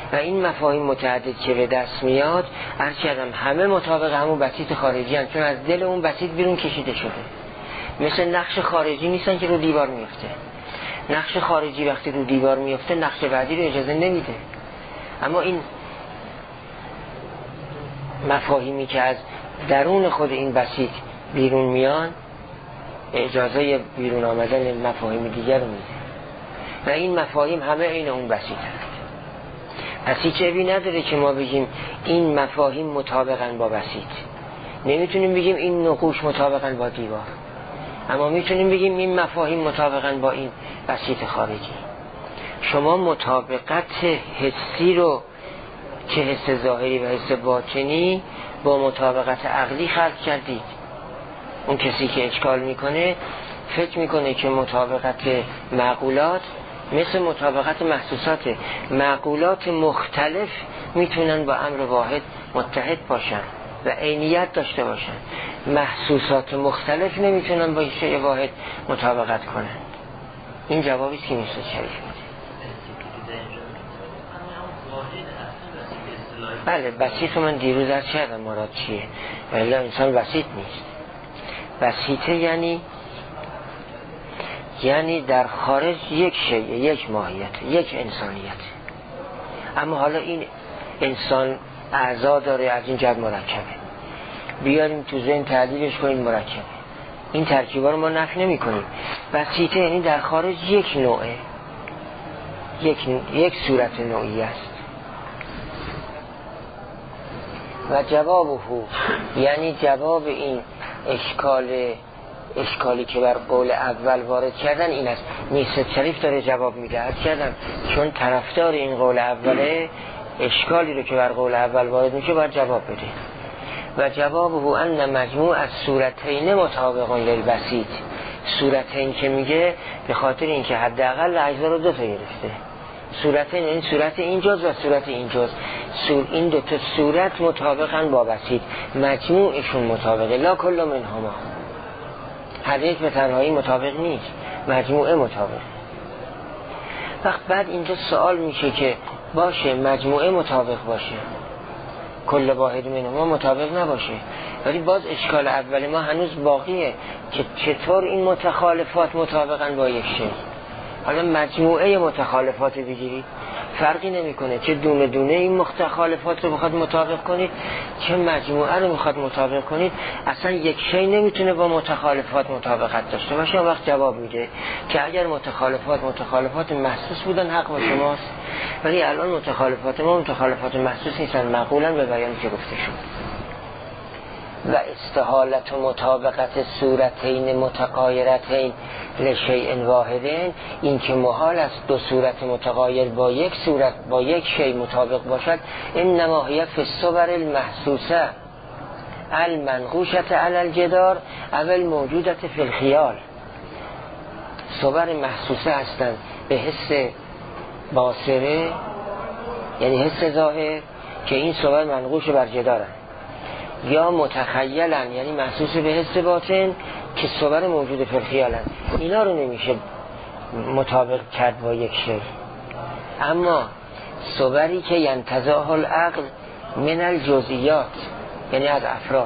و این مفاهیم متعدد که به دست میاد عرض کردم همه مطابق همون بسیط خارجی هستند، چون از دل اون بسیط بیرون کشیده شده. مثل نقش خارجی نیستن که رو دیوار میفته. نقش خارجی وقتی رو دیوار میفته نقش بعدی رو اجازه نمیده. اما این مفاهیمی که از درون خود این بسیط بیرون میان اجازه بیرون آمدن مفاهیم دیگر رو میده و این مفاهیم همه این اون بسیط هست. پس هیچ عیبی نداره که ما بگیم این مفاهیم مطابقاً با بسیط. نمیتونیم بگیم این نقوش مطابقاً با دیوار، اما میتونیم بگیم این مفاهیم مطابقاً با این بسیط خارجی. شما مطابقت حسی رو که حس ظاهری و حس باطنی با مطابقت عقلی خلق کردید. اون کسی که اشکال میکنه فکر میکنه که مطابقت معقولات مثل مطابقت محسوسات. معقولات مختلف میتونن با امر واحد متحد باشن و عینیت داشته باشن. محسوسات مختلف نمیتونن با شیء واحد مطابقت کنن. این جوابی که میشه شریف میده. بله بسیط من دیروز عرض کردم مراد چیه، ولی انسان بسیط نیست. بسیطه یعنی در خارج یک شیء، یک ماهیت، یک انسانیت. اما حالا این انسان اعضا داره، از این جهت مرکبه، بیاریم تو ذهن تعدیلش کنیم مرکبه. این ترکیبا رو ما نفی نمی کنیم. بسیطه یعنی در خارج یک نوعه، یک صورت نوعی است. و جوابه یعنی جواب این اشکالی که بر قول اول وارد کردن این است. میرزا شریف داره جواب میده. عرض کردم چون طرفدار این قول اوله، اشکالی رو که بر قول اول وارد میشه باید جواب بده. و جوابه ان مجموع از صورتین مطابقان للبسیط. صورتین که میگه به خاطر اینکه حداقل اجزا رو دو تا گرفته. صورتین یعنی صورت این جز و صورت این جز. این دو تا صورت مطابقن با بسیط، مجموعشون مطابقه. لا کل منهما، هر یک به تنهایی مطابق نیست، مجموعه مطابق. وقت بعد اینجا سوال میشه که باشه مجموعه مطابق باشه، کل واحد منهما مطابق نباشه، ولی باز اشکال اول ما هنوز باقیه که چطور این متخالفات مطابقن با یک شی. حالا مجموعه متخالفات بگیرید فرقی نمیکنه، چه دونه دونه این متخالفات رو بخواد مطابق کنید چه مجموعه رو میخواد مطابق کنید، اصلا یک شی نمیتونه با متخالفات مطابقت داشته باشه. اون وقت جواب میده که اگر متخالفات محسوس بودن حق با شماست، ولی الان متخالفات ما متخالفات محسوس نیستن، معقولا به بیانی که گفته شد. و استحالت و مطابقت صورتین متغایرتین لشیء واحدین، این که محال است دو صورت متغایر با یک صورت با یک شیء مطابق باشد. انما هی فی الصور المحسوسه المنقوشه علی الجدار او الموجوده فی الخیال. صور محسوسه هستند به حس باصره، یعنی حس ظاهر، که این صور منقوش بر جدارند، یا متخیلن یعنی محسوس به حس باطن که صور موجود فی الخیالن. اینا رو نمیشه مطابق کرد با یک شی. اما صوری که ینتزاع العقل من الجزئیات، یعنی از افراد،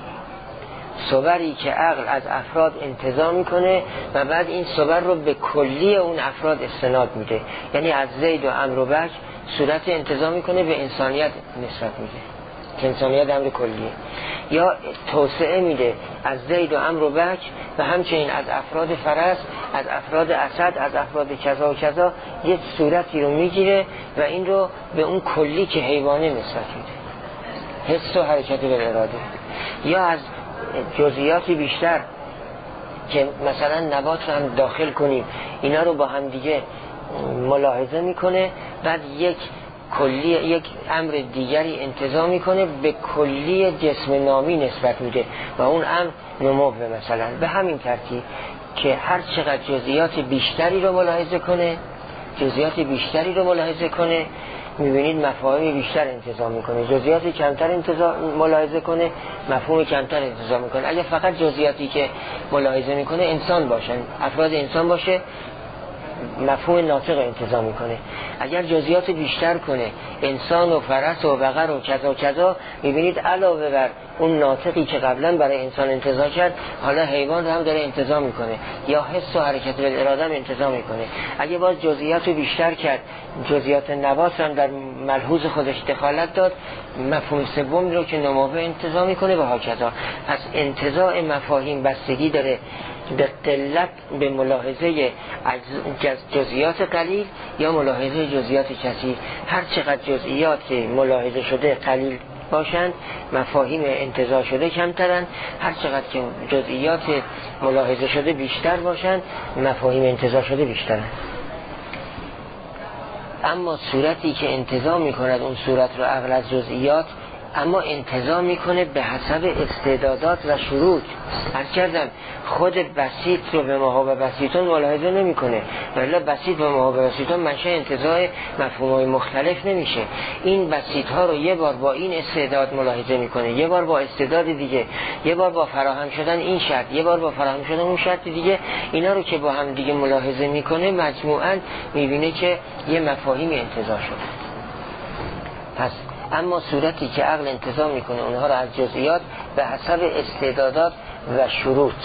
صوری که عقل از افراد انتزاع میکنه و بعد این صور رو به کلی اون افراد استناد میده، یعنی از زید و عمرو و بکر صورت انتزاع میکنه به انسانیت نسبت میده که انسانیت امر کلیه، یا توسعه میده از زید و عمرو و بکر و همچنین از افراد فرس، از افراد اسد، از افراد کذا و کذا یک صورتی رو میگیره و این رو به اون کلی که حیوانه نسبت میده، حس و حرکت بالاراده. یا از جزئیاتی بیشتر که مثلا نبات رو هم داخل کنیم، اینا رو با هم دیگه ملاحظه میکنه، بعد یک کلی یک امر دیگری انتزاع میکنه به کلی جسم نامی نسبت میده و اون امر نمو مثلا. به همین ترتیب که هر چقدر جزئیات بیشتری رو ملاحظه کنه میبینید مفاهیم بیشتر انتزاع میکنه، جزئیاتی کمتر ملاحظه کنه مفهوم کمتر انتزاع میکنه. اگه فقط جزئیاتی که ملاحظه میکنه انسان باشن، افراد انسان باشه، مفهوم ناطق انتزاع میکنه. اگر جزئیات بیشتر کنه، انسان و فرس و بقر و کذا و کذا، میبینید علاوه بر اون ناطقی که قبلا برای انسان انتزاع کرد، حالا حیوان هم داره انتزاع میکنه، یا حس و حرکت بالاراده هم انتزاع میکنه. اگه باز جزئیات رو بیشتر کرد، جزئیات نواس هم در ملحوظ خودش دخالت داد، مفهوم سوم رو که نموه انتزاع میکنه و هاکذا. پس انتزاع مفاهیم بستگی داره به قلت، به ملاحظه جزئیات قلیل یا ملاحظه جزئیات کثیر. هر چقدر جزئیات ملاحظه شده قلیل باشند، مفاهیم انتزاع شده کمترن. هر چقدر که جزئیات ملاحظه شده بیشتر باشند، مفاهیم انتزاع شده بیشترن. اما صورتی که انتزاع میکند اون صورت رو عقل از جزئیات، اما انتزاع میکنه به حسب استعدادات و شروط. عرض کردم خود بسیط رو به ما و بسیطون ملاحظه نمیکنه، ولی بسیط و ما و بسیطون منشأ انتزاع مفهوم‌های مختلف نمیشه. این بسیط ها رو یه بار با این استعداد ملاحظه میکنه، یه بار با استعداد دیگه، یه بار با فراهم شدن این شرط، یه بار با فراهم شدن اون شرط دیگه. اینا رو که با هم دیگه ملاحظه میکنه، مجموعاً میبینه که یه مفاهیمی انتزاع شده. پس اما صورتی که عقل انتزاع میکنه اونها رو از جزئیات به حسب استعدادات و شروط.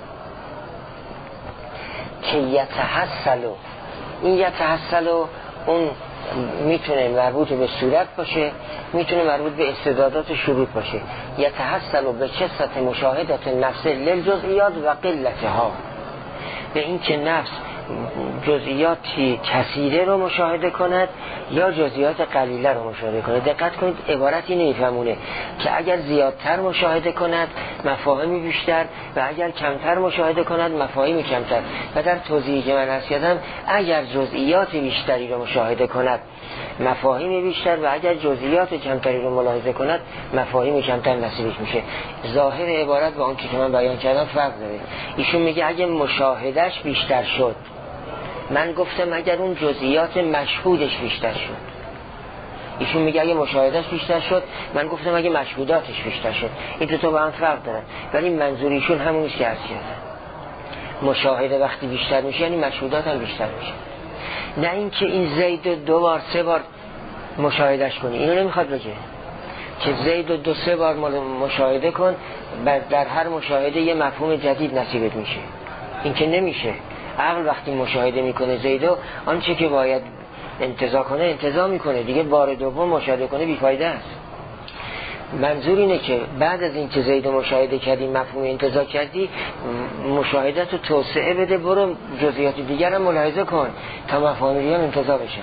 که یتحصلو، این یتحصلو اون میتونه مربوط به صورت باشه، میتونه مربوط به استعدادات و شروط باشه. یتحصلو به کثرت مشاهدت نفس للجزئیات و قلتها، به این که نفس جزئیاتی کثیره رو مشاهده کند یا جزئیات قلیله رو مشاهده کند. دقت کنید عبارتی نمیفهمونه که اگر زیادتر مشاهده کند مفاهیمی بیشتر و اگر کمتر مشاهده کند مفاهیمی کمتر. و در توضیحی که من عرض کردم اگر جزئیات بیشتری رو مشاهده کند مفاهیم بیشتر و اگر جزئیات کمتری رو ملاحظه کند مفاهیم کمتر نصیبش میشه. ظاهر عبارت با اون که من بیان کردم فرق داره. ایشون میگه اگه مشاهدهش بیشتر شد، من گفتم اگر اون جزئیات مشهودش بیشتر شد. ایشون میگه اگه مشاهدهش بیشتر شد، من گفتم اگه مشهوداتش بیشتر شد. این تو با هم فرق دارن، ولی منظور ایشون همونیست که عرض کردم. مشاهده وقتی بیشتر میشه یعنی مشهودات هم بیشتر میشه، نه اینکه این زید 2 بار 3 بار مشاهدهش کنی. اینو نمیخواد بگه که زید 2 3 بار مشاهده کن، در هر مشاهده یه مفهوم جدید نصیبت میشه. این که نمیشه. عقل وقتی مشاهده میکنه زیدو، آنچه که باید انتزاع کنه انتزاع میکنه دیگه. بار دوم مشاهده کنه بیفایده است. منظور اینه که بعد از این که زیدو مشاهده کردی، مفهوم انتزاع کردی، مشاهدت رو توسعه بده، برو جزئیات دیگر هم ملاحظه کن تا مفاهیم دیگر انتزاع بشن.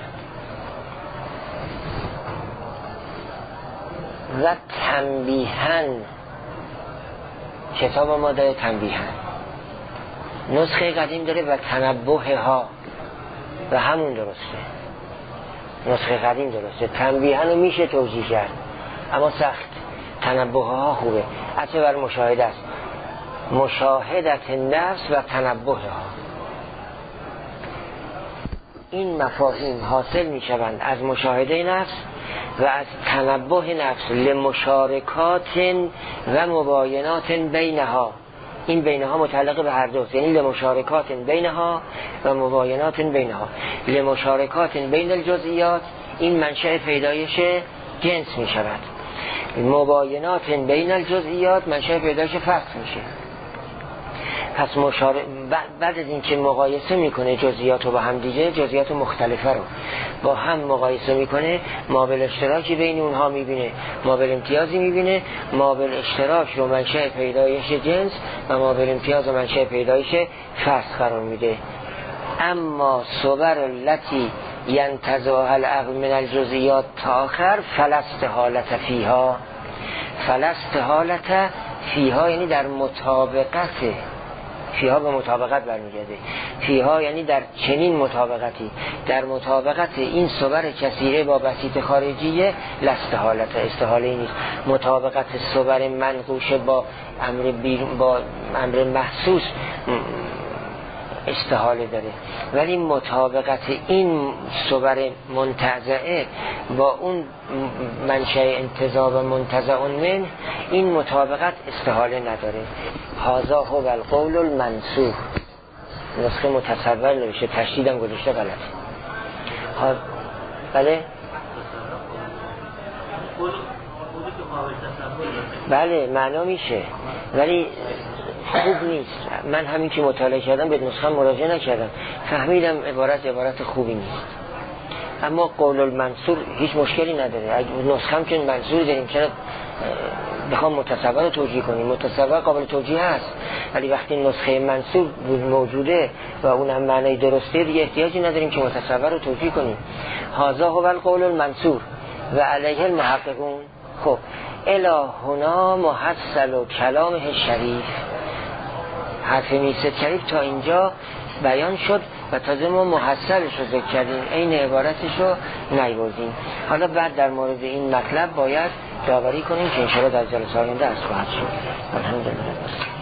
و تنبیهن، کتاب ما داره تنبیهن، نسخه قدیم داره و تنبه ها، و همون درسته. نسخه قدیم درسته. تنبیهن رو میشه توجیه کرد اما سخت. تنبه ها خوبه، عطف بر مشاهده است. مشاهدت نفس و تنبه ها، این مفاهیم حاصل میشوند از مشاهده نفس و از تنبه نفس لمشارکات و مباینات بینها. این بینها متعلق به هر دوست، یعنی لمشارکات بینها و مباینات بینها. لمشارکات بین الجزئیات، این منشأ پیدایش جنس می شود. مباینات بین الجزئیات منشأ پیدایش فصل میشه. پس بعد از این که مقایسه میکنه جزئیات رو با هم دیگه، جزئیات مختلفه رو با هم مقایسه میکنه، مابل اشتراکی بین اونها میبینه، مابل امتیازی میبینه. مابل اشتراک رو منشأ پیدایش جنس و مابل امتیاز رو منشأ پیدایش فصل قرار میده. اما صور التي ينتزعها العقل من الجزئیات تاخر فلست حالت فیها. فلست حالت فیها یعنی در مطابقت، فیها به مطابقت برمیگرده. فیها یعنی در چنین مطابقتی، در مطابقت این صور کثیره با بسیط خارجیه. لست حالت، استحاله نیست. مطابقت صور منقوش با امر بیرون، با امر محسوس استحاله داره، ولی مطابقت این صور منتزعه با اون منشأ انتزاع و منتزع من، این مطابقت استحاله نداره. هذا هو القول المنسوخ. نسخه متصور نوشته، تشدیدم گذاشته غلطه. بله بله معنا میشه ولی خوب نیست. من همین که مطالعه کردم به نسخه مراجعه نکردم، فهمیدم عبارت خوبی نیست. اما قول المنصور هیچ مشکلی نداره. اگه نسخه هم که منصور داریم چرا بخوام متصور رو توجیه کنیم؟ متصور قابل توجیه هست، ولی وقتی نسخه منصور موجوده و اونم معنی درسته دیگه احتیاجی نداریم که متصور رو توجیه کنیم. هذا هو القول المنصور و علیه المحققون. خب الهنا محصل و کلامه شریف، حرف میرزا شریف تا اینجا بیان شد و تازه ما محصلش رو ذکر کردیم، این عبارتش رو نیاوردیم. حالا بعد در مورد این مطلب باید داوری کنیم که انشاءالله در جلسه آینده از خواهد شد. الحمدلله.